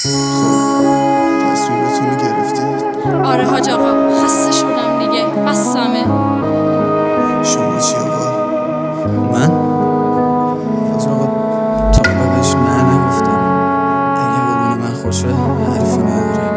تصمیمتون رو گرفتید؟ آره حاج آقا، خسته شدم دیگه، بسمه. شما چی آقا؟ من؟ حاج آقا تا بهش نه نگفتم. اگه قربون من خوشه حرفی نداره.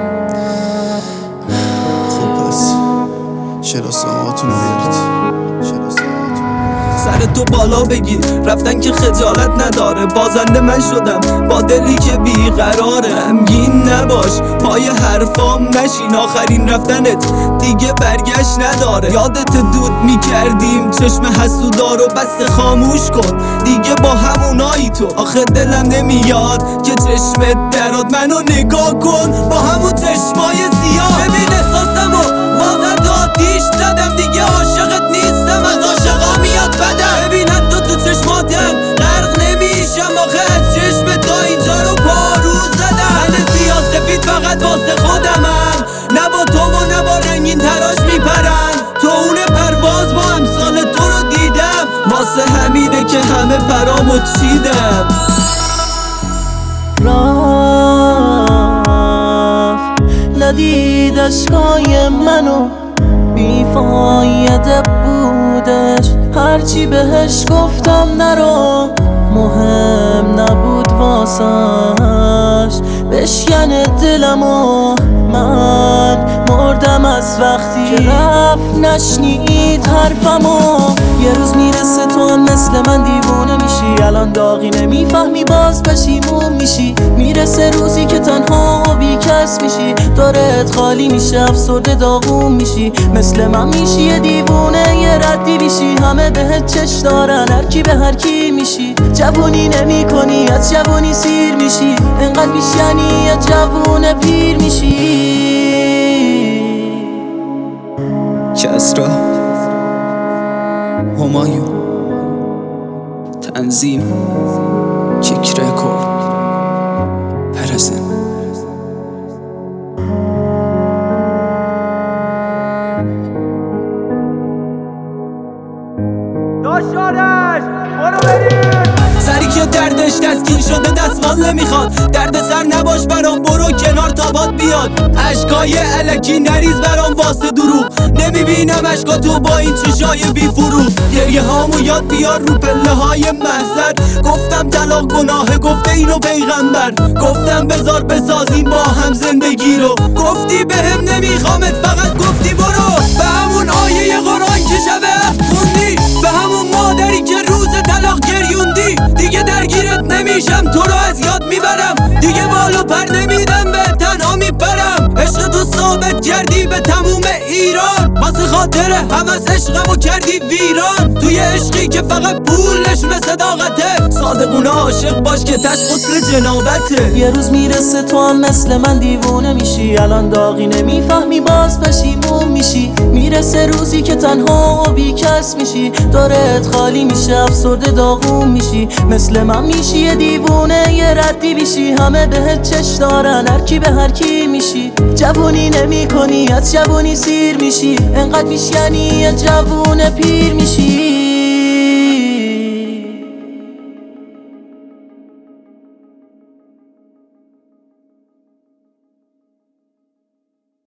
خب پس شناسه هاتون رو بیارید. سر تو بالا بگیر، رفتن که خجالت نداره. بازنده من شدم با دلی که بیقراره. غمگین نباش، پای حرفام نشین. آخرین رفتنت دیگه برگشت نداره. یادت دود میکردیم چشم حسودارو، بس خاموش کن دیگه با همونایی تو. آخه دلم نمیاد که چشمت دراد. منو نگاه کن با همون چشمای سیاه. ببین احساسمو بازم آتیش زدم. دیگه عاشقت نیستم، از عاشقا میاد بدم. ببین حتی تو چشماتم غرق نمیشم. آخه از چشم تا اینجا رو پارو زدم. من سیاسفید فقط واسه خودمم، نه با تو و نه با رنگین تراش میپرن. تو اون پرواز با امثال تو رو دیدم، واسه همینه که همه پرامو چیدم. رفت ندید اشکای منو، بیفایده بودش هرچی بهش گفتم نرو. مهم نبود واسش بشکنه دلمو. من مردم از وقتی که رفت نشنید حرفمو. یه روز میرسه تو هم مثل من دیوونه میشی. الان داغی نمیفهمی باز پشیمون میشی. میرسه روزی که تنها و بیکس میشی. دورت خالی میشه، افسرده داغون میشی. مثل من میشی یه دیوونه، یه ردی میشی. همه بهت چش دارن، هر کی به هر کی میشی. جوونی نمی کنی، از جوونی سیر میشی. انقدر میشنی یه جوون پیر میشی. کسرا، همایون، تنظیم، کیک رکورد، پرزن. داشتانش برو بریم. سری که دردش تسکین شده دستمال نمیخواد. درد سر نباش برام، برو کنار تا باد بیاد. اشکای الکی نریز برام واسه دروغ. نمیبینم اشکاتو با این چشای بی فروغ. گریه هامو یاد بیار رو پله های محضر. گفتم طلاق گناه، گفته اینو پیغمبر. گفتم بذار بسازیم با هم زندگی رو. گفتی بهم نمیخوامت، فقط گفتی برو. به همون آیه قرآن که شبه خوندی، به همون مادری که روز طلاق گریوندی. دیگه درگیرت نمیشم، تو رو از یاد میبرم. دیگه بالو پر نمیدم، به تنها میپرم. عشق تو ثابت کردی به تموم ایران. واسه خاطر همس عشقمو کردی ویران. توی عشقی که فقط پولش به صداقته. صادقونه عاشق باش که تش غسل جنابته. یه روز میرسه تو هم مثل من دیوونه میشی. الان داغی نمیفهمی باز پشیمون میشی. میرسه روزی که تنها و بیکس میشی. دورت خالی میشه، افسرده داغون میشی. مثل من میشی یه دیوونه، یه ردی میشی. همه بهت چش دارن، هر کی به هر کی میشی. جوونی نمی کنی، از جوونی سیر میشی. انقدر میشکنی یه جوون پیر میشی.